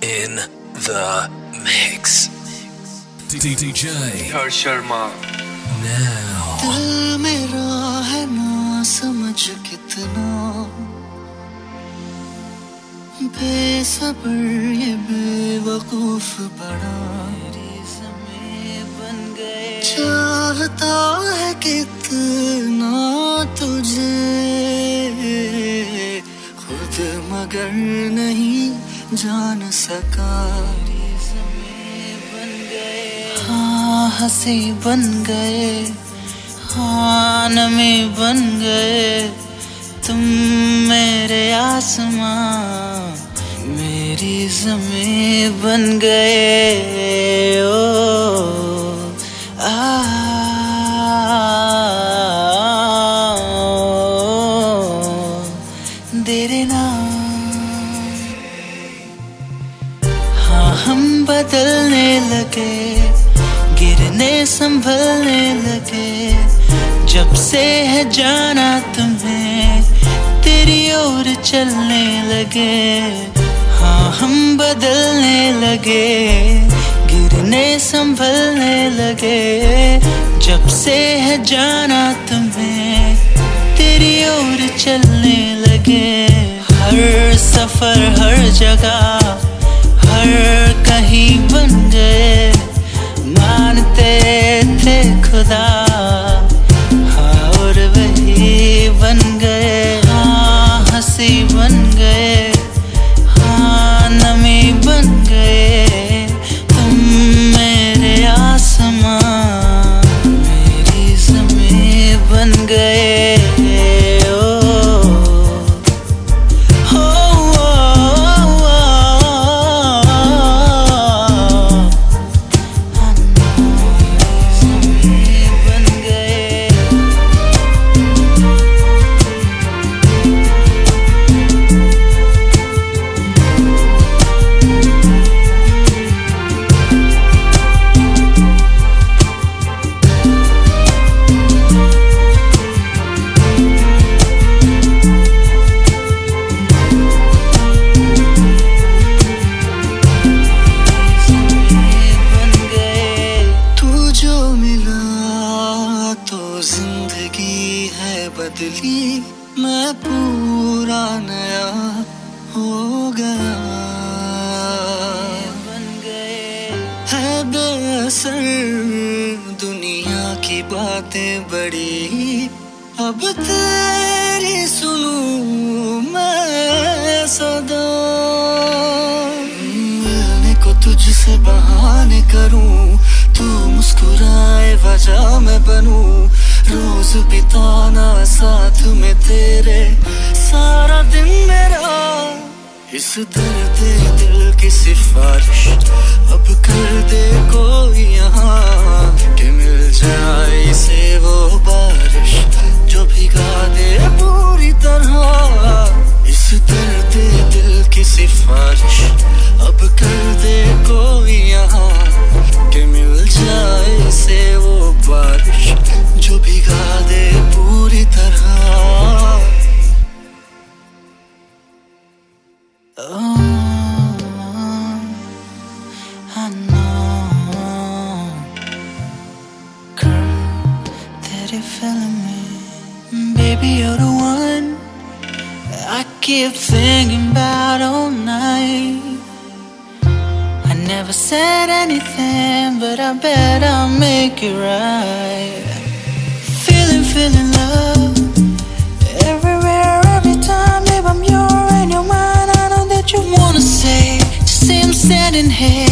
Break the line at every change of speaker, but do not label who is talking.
in the mix. DJ
Harsh Sharma.
Now.
दिल मेरा है ना समझ कितना बेसब्र ये बेवकूफ बड़ा बन गए चाहता है कितना तुझे खुद मगर नहीं जान सका हाँ हंसी बन गए हाँ नमी बन गए तुम मेरे आसमां मेरी ज़मीं बन गए ओ तेरे नाम हाँ हम बदलने लगे गिरने संभलने लगे जब से है जाना तुम्हें तेरी ओर चलने लगे हाँ हम बदलने लगे गिरने संभलने लगे जब से है जाना तुम्हें तेरी ओर चलने लगे हर सफर हर जगह हर कहीं बन गए मानते थे खुदा हाँ और वही बन गए हाँ हंसी बन गए हाँ नमी बन गए तुम मेरे आसमां मेरी ज़मीं बन गए बदली मैं पूरा नया हो गया बन गए है बेअसर दुनिया की बातें बड़ी अब तेरी सुनूं मैं सदा मिलने को तुझसे बहाने करूं तू मुस्कुराए वजह मैं बनूं रोज बिताना साथ में तेरे सारा दिन मेरा इस दर्द दिल की सिफारिश अब कर दे कोई यहाँ कि मिल जाए इसे वो बारिश जो भिगा दे पूरी तरह इस दर्द दिल की सिफारिश अब कर दे कोई यहाँ कि मिल जाए इसे वो बारिश जो भिगा दे पूरी तरह I know girl that you're feeling me baby you're the one I keep thinking about all night I never said anything but I bet I'll make it right Feeling love everywhere, every time. Babe, I'm your in your mind. I know that you wanna say, just say I'm standing here.